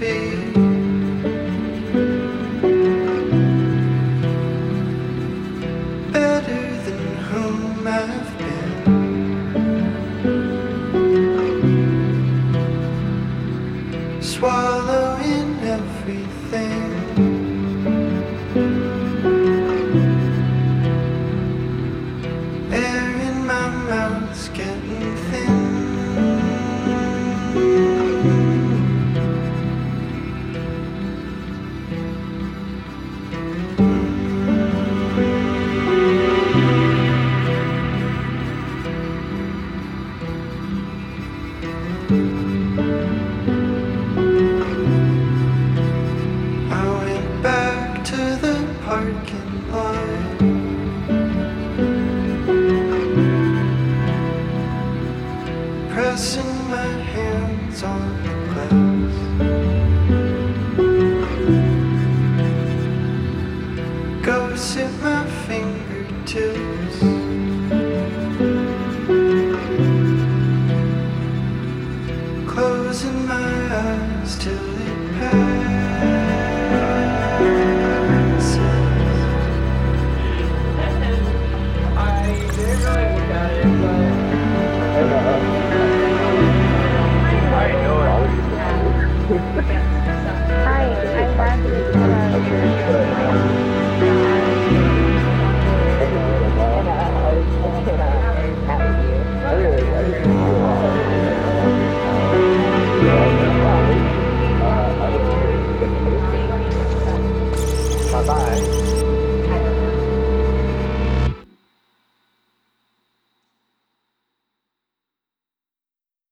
be. Better than whom I've been. Swallowing everything. Air in my mouth's getting thin. I went back to the parking lot. Pressing my hands on the glass. Go sit my fingertips. Closing my eyes till it passes. I didn't really look at it, but I know it. Hi, I'm Bye-bye.